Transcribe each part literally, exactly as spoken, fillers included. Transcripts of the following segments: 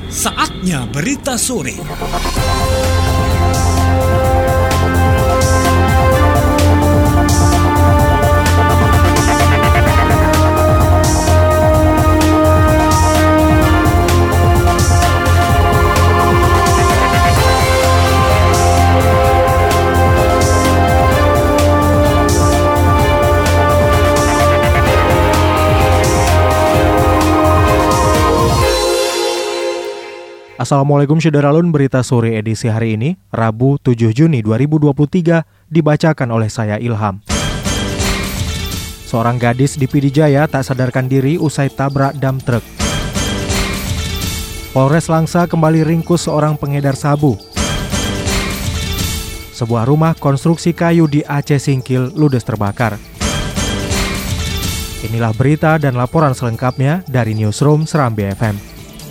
Saatnya berita sore. Assalamualaikum Syederalun, berita sore edisi hari ini, Rabu tujuh Juni dua ribu dua puluh tiga, dibacakan oleh saya Ilham. Seorang gadis di P D Jaya tak sadarkan diri usai tabrak dump truck. Polres Langsa kembali ringkus seorang pengedar sabu. Sebuah rumah konstruksi kayu di Aceh Singkil ludes terbakar. Inilah berita dan laporan selengkapnya dari Newsroom Serambi F M.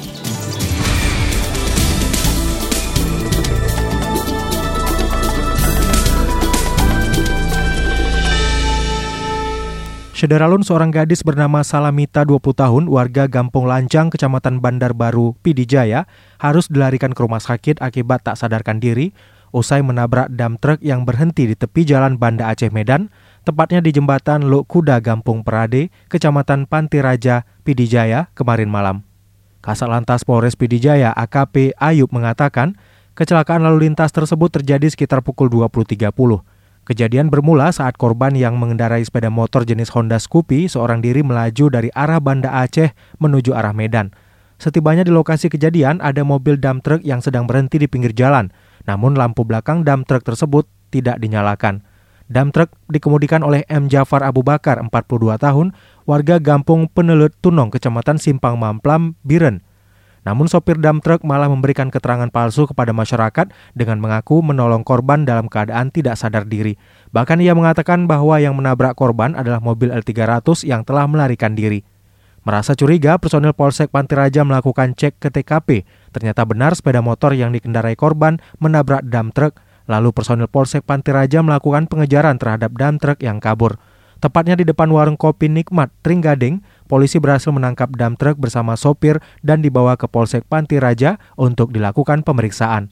Syederalun, seorang gadis bernama Salamita dua puluh tahun, warga Gampung Lancang, Kecamatan Bandar Baru, P D Jaya, harus dilarikan ke rumah sakit akibat tak sadarkan diri usai menabrak dump truck yang berhenti di tepi jalan Banda Aceh Medan, tepatnya di jembatan Lok Kuda Gampung Perade, Kecamatan Panti Raja, P D Jaya, kemarin malam. Kasat Lantas Polres P D Jaya A K P Ayub mengatakan, kecelakaan lalu lintas tersebut terjadi sekitar pukul dua puluh tiga puluh. Kejadian bermula saat korban yang mengendarai sepeda motor jenis Honda Scoopy seorang diri melaju dari arah Banda Aceh menuju arah Medan. Setibanya di lokasi kejadian ada mobil dump truck yang sedang berhenti di pinggir jalan, namun lampu belakang dump truck tersebut tidak dinyalakan. Dump truck dikemudikan oleh M. Jafar Abu Bakar, empat puluh dua tahun, warga Gampung Penelut Tunong, Kecamatan Simpang Mamplam, Biren. Namun sopir dump truck malah memberikan keterangan palsu kepada masyarakat dengan mengaku menolong korban dalam keadaan tidak sadar diri. Bahkan ia mengatakan bahwa yang menabrak korban adalah mobil L tiga ratus yang telah melarikan diri. Merasa curiga, personil Polsek Panti Raja melakukan cek ke T K P. Ternyata benar sepeda motor yang dikendarai korban menabrak dump truck. Lalu personil Polsek Panti Raja melakukan pengejaran terhadap dump truck yang kabur. Tepatnya di depan warung kopi Nikmat, Tringgading, polisi berhasil menangkap dump truck bersama sopir dan dibawa ke Polsek Panti Raja untuk dilakukan pemeriksaan.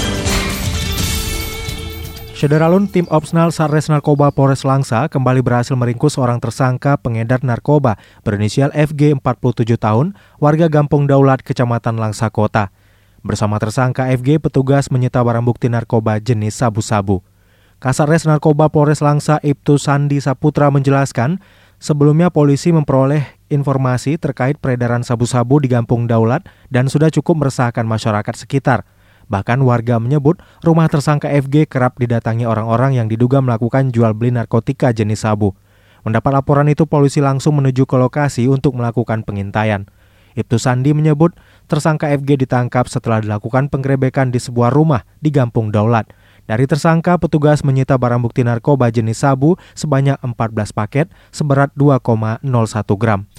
Syederalun, tim Opsnal Satres Narkoba Polres Langsa kembali berhasil meringkus seorang tersangka pengedar narkoba berinisial F G, empat puluh tujuh tahun, warga Gampung Daulat, Kecamatan Langsa Kota. Bersama tersangka F G, petugas menyita barang bukti narkoba jenis sabu-sabu. Kasatres Narkoba Polres Langsa Ibtu Sandi Saputra menjelaskan, sebelumnya polisi memperoleh informasi terkait peredaran sabu-sabu di Gampung Daulat dan sudah cukup meresahkan masyarakat sekitar. Bahkan warga menyebut rumah tersangka F G kerap didatangi orang-orang yang diduga melakukan jual beli narkotika jenis sabu. Mendapat laporan itu, polisi langsung menuju ke lokasi untuk melakukan pengintaian. Ibtu Sandi menyebut tersangka F G ditangkap setelah dilakukan penggerebekan di sebuah rumah di Gampung Daulat. Dari tersangka, petugas menyita barang bukti narkoba jenis sabu sebanyak empat belas paket seberat dua koma nol satu gram.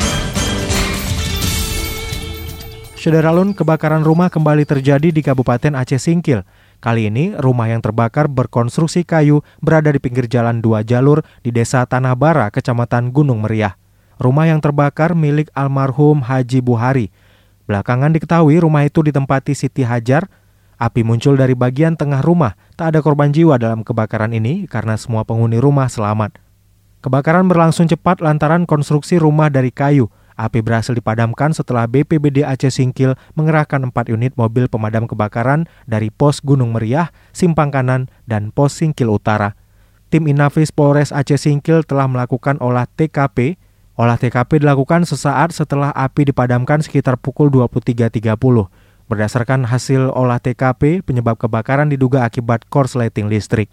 Syederalun, kebakaran rumah kembali terjadi di Kabupaten Aceh Singkil. Kali ini, rumah yang terbakar berkonstruksi kayu berada di pinggir jalan dua jalur di Desa Tanah Bara, Kecamatan Gunung Meriah. Rumah yang terbakar milik almarhum Haji Buhari. Belakangan diketahui rumah itu ditempati Siti Hajar. Api muncul dari bagian tengah rumah. Tak ada korban jiwa dalam kebakaran ini karena semua penghuni rumah selamat. Kebakaran berlangsung cepat lantaran konstruksi rumah dari kayu. Api berhasil dipadamkan setelah B P B D Aceh Singkil mengerahkan empat unit mobil pemadam kebakaran dari Pos Gunung Meriah, Simpang Kanan, dan Pos Singkil Utara. Tim Inafis Polres Aceh Singkil telah melakukan olah T K P. Olah T K P dilakukan sesaat setelah api dipadamkan sekitar pukul dua puluh tiga tiga puluh. Berdasarkan hasil olah T K P, penyebab kebakaran diduga akibat korsleting listrik.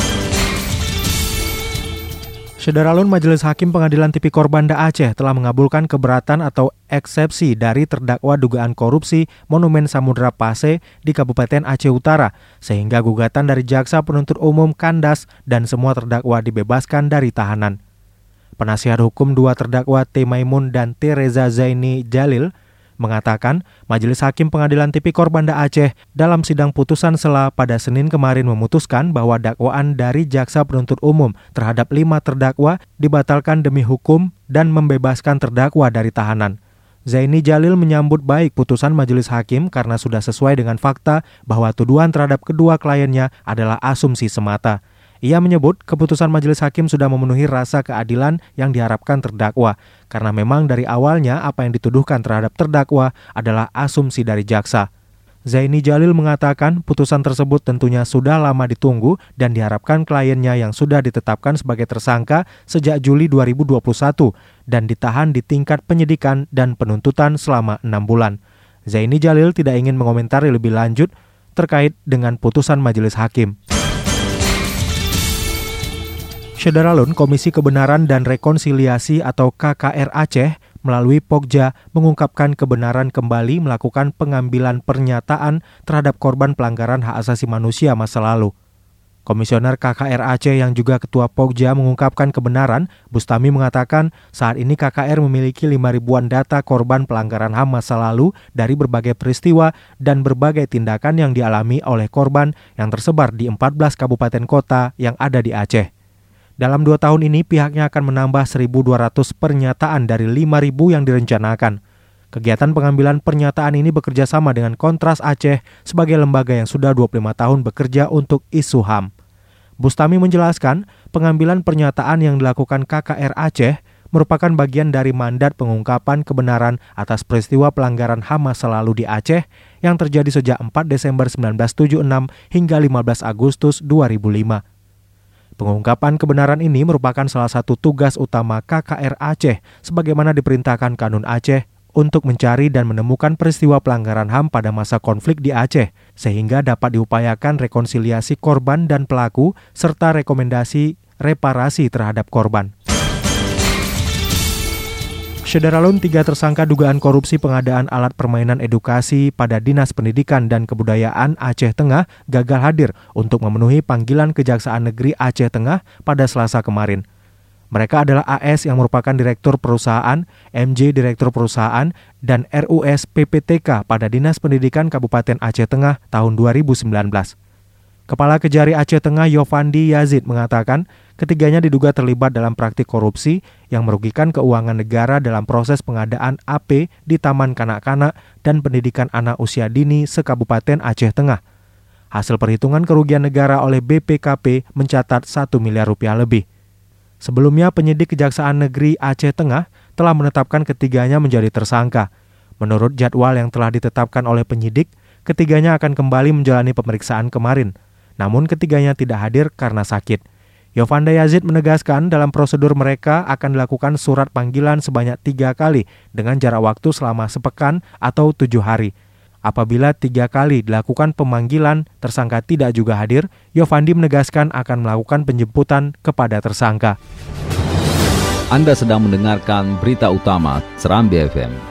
Syederalun, Majelis Hakim Pengadilan Tipikor Banda Aceh telah mengabulkan keberatan atau eksepsi dari terdakwa dugaan korupsi Monumen Samudra Pase di Kabupaten Aceh Utara, sehingga gugatan dari Jaksa Penuntut Umum kandas dan semua terdakwa dibebaskan dari tahanan. Penasihat hukum dua terdakwa T. Maimun dan T. Reza Zaini Jalil mengatakan Majelis Hakim Pengadilan Tipikor Banda Aceh dalam sidang putusan sela pada Senin kemarin memutuskan bahwa dakwaan dari Jaksa Penuntut Umum terhadap lima terdakwa dibatalkan demi hukum dan membebaskan terdakwa dari tahanan. Zaini Jalil menyambut baik putusan majelis hakim karena sudah sesuai dengan fakta bahwa tuduhan terhadap kedua kliennya adalah asumsi semata. Ia menyebut keputusan majelis hakim sudah memenuhi rasa keadilan yang diharapkan terdakwa, karena memang dari awalnya apa yang dituduhkan terhadap terdakwa adalah asumsi dari jaksa. Zaini Jalil mengatakan putusan tersebut tentunya sudah lama ditunggu dan diharapkan kliennya yang sudah ditetapkan sebagai tersangka sejak Juli dua ribu dua puluh satu dan ditahan di tingkat penyidikan dan penuntutan selama enam bulan. Zaini Jalil tidak ingin mengomentari lebih lanjut terkait dengan putusan majelis hakim. Syederalun, Komisi Kebenaran dan Rekonsiliasi atau K K R Aceh melalui Pokja mengungkapkan kebenaran kembali melakukan pengambilan pernyataan terhadap korban pelanggaran hak asasi manusia masa lalu. Komisioner K K R Aceh yang juga Ketua Pokja mengungkapkan kebenaran. Bustami mengatakan saat ini K K R memiliki lima ribuan data korban pelanggaran H A M masa lalu dari berbagai peristiwa dan berbagai tindakan yang dialami oleh korban yang tersebar di empat belas kabupaten kota yang ada di Aceh. Dalam dua tahun ini pihaknya akan menambah seribu dua ratus pernyataan dari lima ribu yang direncanakan. Kegiatan pengambilan pernyataan ini bekerja sama dengan Kontras Aceh sebagai lembaga yang sudah dua puluh lima tahun bekerja untuk isu H A M. Bustami menjelaskan, pengambilan pernyataan yang dilakukan K K R Aceh merupakan bagian dari mandat pengungkapan kebenaran atas peristiwa pelanggaran H A M masa lalu di Aceh yang terjadi sejak empat Desember seribu sembilan ratus tujuh puluh enam hingga lima belas Agustus dua ribu lima. Pengungkapan kebenaran ini merupakan salah satu tugas utama K K R Aceh sebagaimana diperintahkan Kanun Aceh untuk mencari dan menemukan peristiwa pelanggaran H A M pada masa konflik di Aceh sehingga dapat diupayakan rekonsiliasi korban dan pelaku serta rekomendasi reparasi terhadap korban. Syederalun, tiga tersangka dugaan korupsi pengadaan alat permainan edukasi pada Dinas Pendidikan dan Kebudayaan Aceh Tengah gagal hadir untuk memenuhi panggilan Kejaksaan Negeri Aceh Tengah pada Selasa kemarin. Mereka adalah A S yang merupakan Direktur Perusahaan, M J Direktur Perusahaan, dan R U S P P T K pada Dinas Pendidikan Kabupaten Aceh Tengah tahun dua ribu sembilan belas. Kepala Kejari Aceh Tengah Yofandi Yazid mengatakan ketiganya diduga terlibat dalam praktik korupsi yang merugikan keuangan negara dalam proses pengadaan A P di Taman Kanak-Kanak dan Pendidikan Anak Usia Dini se-Kabupaten Aceh Tengah. Hasil perhitungan kerugian negara oleh B P K P mencatat satu miliar rupiah lebih. Sebelumnya penyidik Kejaksaan Negeri Aceh Tengah telah menetapkan ketiganya menjadi tersangka. Menurut jadwal yang telah ditetapkan oleh penyidik, ketiganya akan kembali menjalani pemeriksaan kemarin. Namun ketiganya tidak hadir karena sakit. Yofanda Yazid menegaskan dalam prosedur mereka akan dilakukan surat panggilan sebanyak tiga kali dengan jarak waktu selama sepekan atau tujuh hari. Apabila tiga kali dilakukan pemanggilan, tersangka tidak juga hadir, Yofandi menegaskan akan melakukan penjemputan kepada tersangka. Anda sedang mendengarkan berita utama Serambi F M.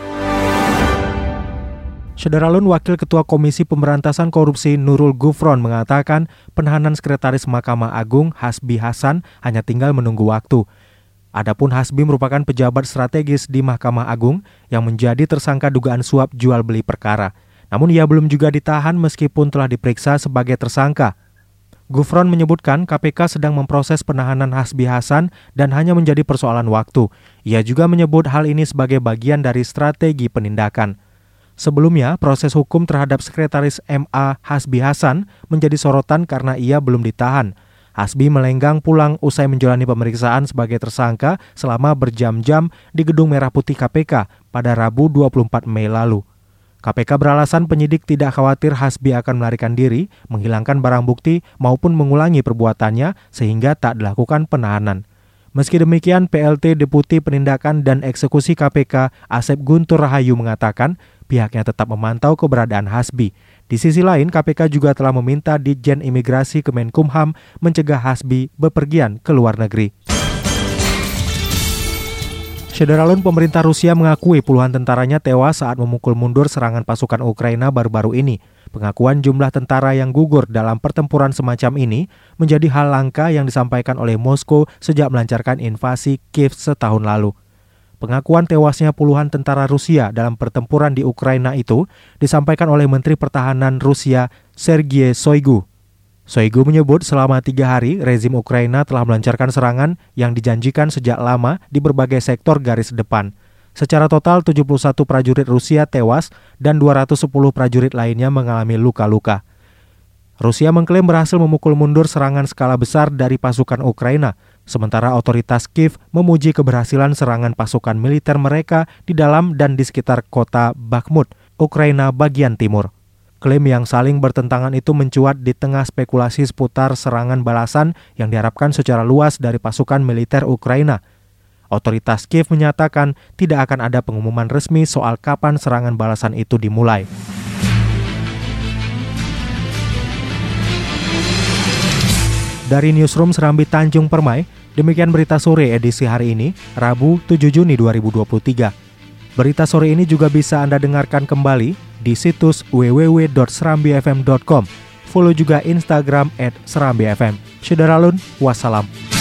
Syederalun, Wakil Ketua Komisi Pemberantasan Korupsi Nurul Gufron mengatakan penahanan Sekretaris Mahkamah Agung Hasbi Hasan hanya tinggal menunggu waktu. Adapun Hasbi merupakan pejabat strategis di Mahkamah Agung yang menjadi tersangka dugaan suap jual beli perkara. Namun ia belum juga ditahan meskipun telah diperiksa sebagai tersangka. Gufron menyebutkan K P K sedang memproses penahanan Hasbi Hasan dan hanya menjadi persoalan waktu. Ia juga menyebut hal ini sebagai bagian dari strategi penindakan. Sebelumnya, proses hukum terhadap Sekretaris M A Hasbi Hasan menjadi sorotan karena ia belum ditahan. Hasbi melenggang pulang usai menjalani pemeriksaan sebagai tersangka selama berjam-jam di Gedung Merah Putih K P K pada Rabu dua puluh empat Mei lalu. K P K beralasan penyidik tidak khawatir Hasbi akan melarikan diri, menghilangkan barang bukti maupun mengulangi perbuatannya sehingga tak dilakukan penahanan. Meski demikian, P L T Deputi Penindakan dan Eksekusi K P K Asep Guntur Rahayu mengatakan pihaknya tetap memantau keberadaan Hasbi. Di sisi lain, K P K juga telah meminta Ditjen Imigrasi Kemenkumham mencegah Hasbi bepergian ke luar negeri. Syederalun, pemerintah Rusia mengakui puluhan tentaranya tewas saat memukul mundur serangan pasukan Ukraina baru-baru ini. Pengakuan jumlah tentara yang gugur dalam pertempuran semacam ini menjadi hal langka yang disampaikan oleh Moskow sejak melancarkan invasi Kiev setahun lalu. Pengakuan tewasnya puluhan tentara Rusia dalam pertempuran di Ukraina itu disampaikan oleh Menteri Pertahanan Rusia Sergei Shoigu. Shoigu menyebut selama tiga hari rezim Ukraina telah melancarkan serangan yang dijanjikan sejak lama di berbagai sektor garis depan. Secara total tujuh puluh satu prajurit Rusia tewas dan dua ratus sepuluh prajurit lainnya mengalami luka-luka. Rusia mengklaim berhasil memukul mundur serangan skala besar dari pasukan Ukraina, sementara otoritas Kiev memuji keberhasilan serangan pasukan militer mereka di dalam dan di sekitar kota Bakhmut, Ukraina bagian timur. Klaim yang saling bertentangan itu mencuat di tengah spekulasi seputar serangan balasan yang diharapkan secara luas dari pasukan militer Ukraina. Otoritas Kiev menyatakan tidak akan ada pengumuman resmi soal kapan serangan balasan itu dimulai. Dari Newsroom Serambi Tanjung Permai, demikian berita sore edisi hari ini, Rabu tujuh Juni dua ribu dua puluh tiga. Berita sore ini juga bisa Anda dengarkan kembali di situs w w w dot serambi f m dot com. Follow juga Instagram at serambi f m. Syederalun, wassalam.